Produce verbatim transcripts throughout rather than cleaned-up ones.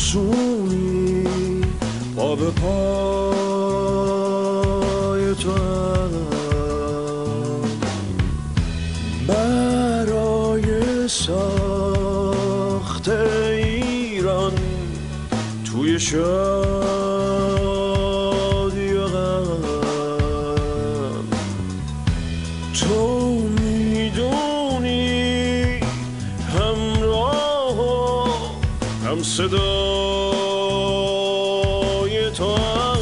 افسونی پا به پای تو هم برای ساخت ایران توی شادی و غم تو میدونی همراه و هم صدای تو هم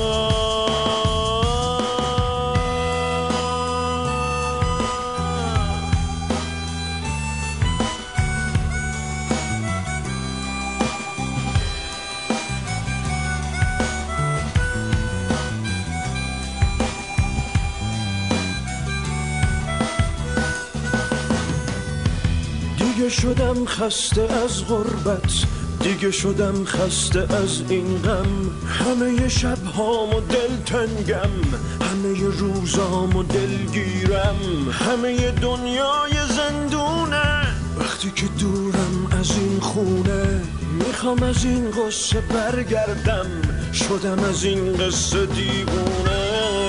دیگه شدم خسته از غربت، دیگه شدم خسته از این غم. همه شبهامو دلتنگم، همه روزامو دلگیرم، همه دنیای زندونه وقتی که دورم از این خونه. میخوام از این قصه برگردم، شدم از این قصه دیوونه.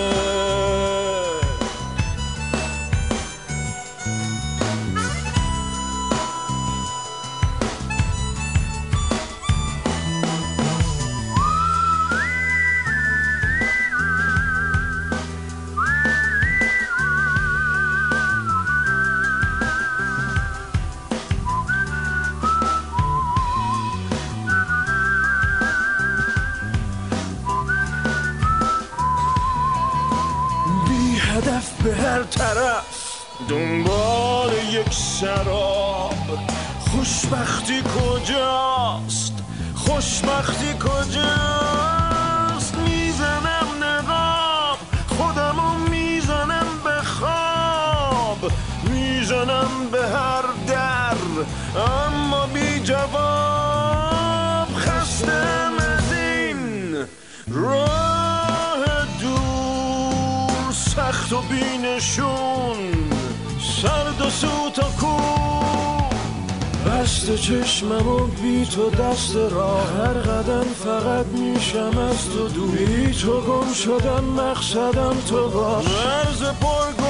هدف به هر طرف دنبال یک سراب. خوشبختی کجاست؟ خوشبختی کجاست؟ میزنم نقاب خودمو، میزنم به خواب، میزنم به هر در اما بی جواب. خستم از این راه دور، سخت و بینشون، سرد و سوت و کو. بسته چشمم و بی تو دست راه، هر قدم فقط میشم از تو دور. بی تو گم شدم، مقصدم تو باش، مرز پر